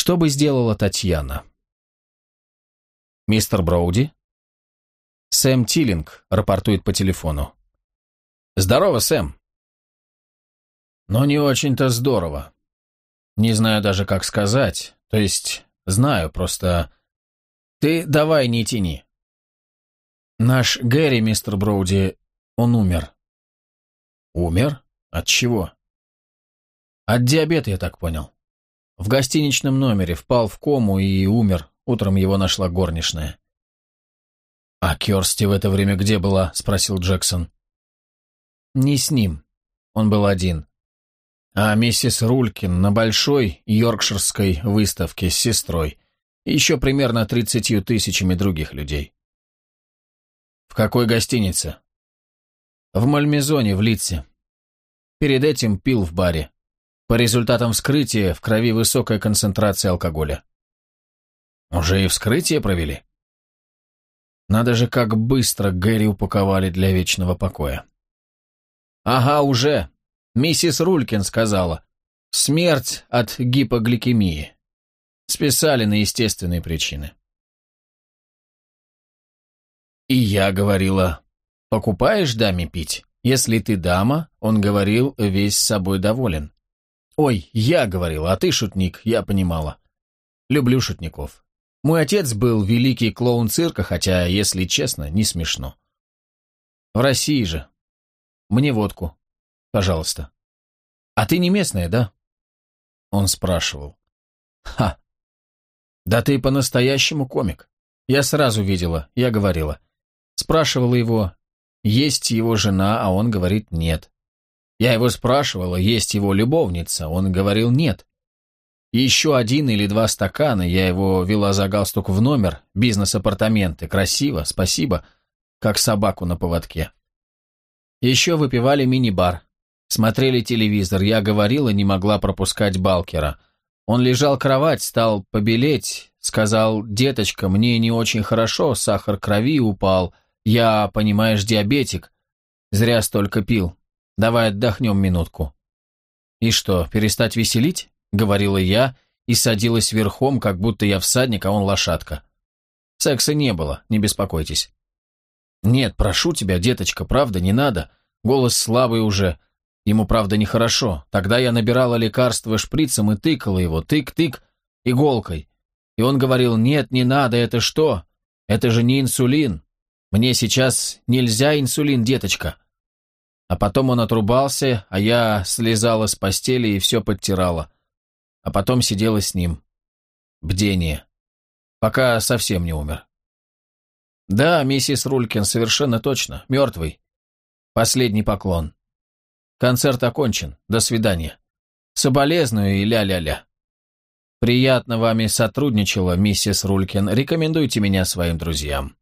Что бы сделала Татьяна? «Мистер Броуди?» «Сэм Тиллинг», — рапортует по телефону. «Здорово, Сэм». «Но не очень-то здорово. Не знаю даже, как сказать. То есть, знаю, просто... Ты давай не тяни. Наш Гэри, мистер Броуди, он умер». «Умер? От чего?» «От диабета, я так понял. В гостиничном номере впал в кому и умер. Утром его нашла горничная». «А Кёрсти в это время где была?» — спросил Джексон. «Не с ним. Он был один. А миссис Рулькин на большой йоркширской выставке с сестрой и еще примерно 30 тысячами других людей». «В какой гостинице?» «В Мальмезоне, в Лидсе. Перед этим пил в баре. По результатам вскрытия в крови высокая концентрация алкоголя». «Уже и вскрытие провели?» «Надо же, как быстро Гэри упаковали для вечного покоя». «Ага, уже. Миссис Рулькин сказала. Смерть от гипогликемии. Списали на естественные причины». «И я говорила, покупаешь даме пить? Если ты дама, он говорил, весь с собой доволен». «Ой, я говорила, а ты шутник, я понимала. Люблю шутников. Мой отец был великий клоун цирка, хотя, если честно, не смешно. В России же. Мне водку, пожалуйста. А ты не местная, да?» Он спрашивал. «Ха! Да ты по-настоящему комик. Я сразу видела, я говорила. Спрашивала его, есть его жена, а он говорит нет. Я его спрашивала, есть его любовница, он говорил нет. Еще 1 или 2 стакана, я его вела за галстук в номер, бизнес-апартаменты, красиво, спасибо, как собаку на поводке. Еще выпивали мини-бар, смотрели телевизор, я говорила, не могла пропускать Балкера. Он лежал кровать, стал побелеть, сказал, деточка, мне не очень хорошо, сахар крови упал, я, понимаешь, диабетик, зря столько пил, давай отдохнем минутку. И что, перестать веселить? Говорила я и садилась верхом, как будто я всадник, а он лошадка. Секса не было, не беспокойтесь. Нет, прошу тебя, деточка, правда, не надо. Голос слабый уже. Ему, правда, нехорошо. Тогда я набирала лекарство шприцем и тыкала его, тык-тык, иголкой. И он говорил, нет, не надо, это что? Это же не инсулин. Мне сейчас нельзя инсулин, деточка. А потом он отрубался, а я слезала с постели и все подтирала. А потом сидела с ним. Бдение. Пока совсем не умер. Да, миссис Рулькин, совершенно точно. Мертвый. Последний поклон. Концерт окончен. До свидания. Соболезную и ля-ля-ля. Приятно вами сотрудничала, миссис Рулькин. Рекомендуйте меня своим друзьям.